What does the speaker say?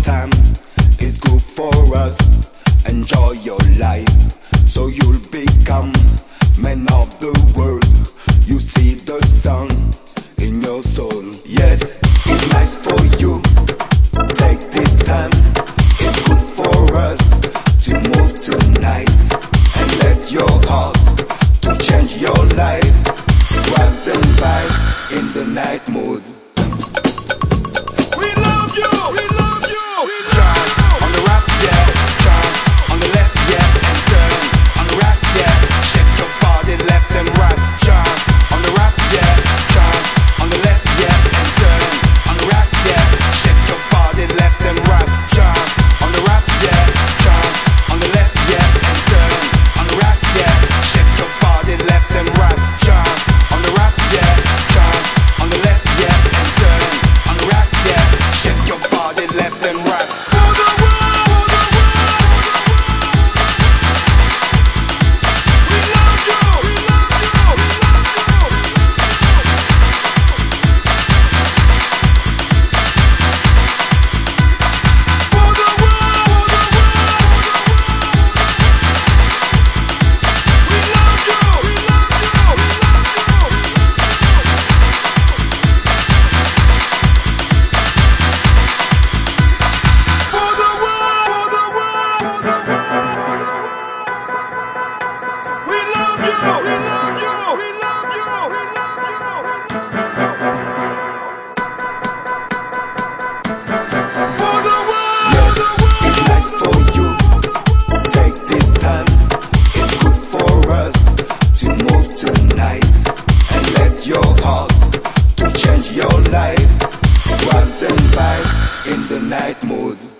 time is good for us. Enjoy your life, so you'll become man of the world. You see the sun in your soul. Yes, it's nice for you. Take this time, it's good for us to move tonight and let your heart to change your life. Rise and vibe in the night mood. We love you, we love you, we love Turn on the right, yeah. Turn on the left, yeah. And turn on the right, yeah. Shake your body left and right. Turn on the right, yeah. Turn on the left, yeah. And turn on the right, yeah. Shake your body left and right. Turn on the right, yeah. Turn on the left, yeah. And turn on the right, yeah. Shake your body left and right. Turn on the right, yeah. Turn on the left, yeah. And turn on the right, yeah. Shake your body left and right. for the world, for the world. We love you, we love you, we love you. For the world, for the world. We love you, we love you, we love you. For the world, for the world. We love you, we love you, we love you, we love you. For the world, Yes, it's nice for you. Take this time, it's good for us to move tonight and let your heart to change your life. Rise and vibe in the night mood.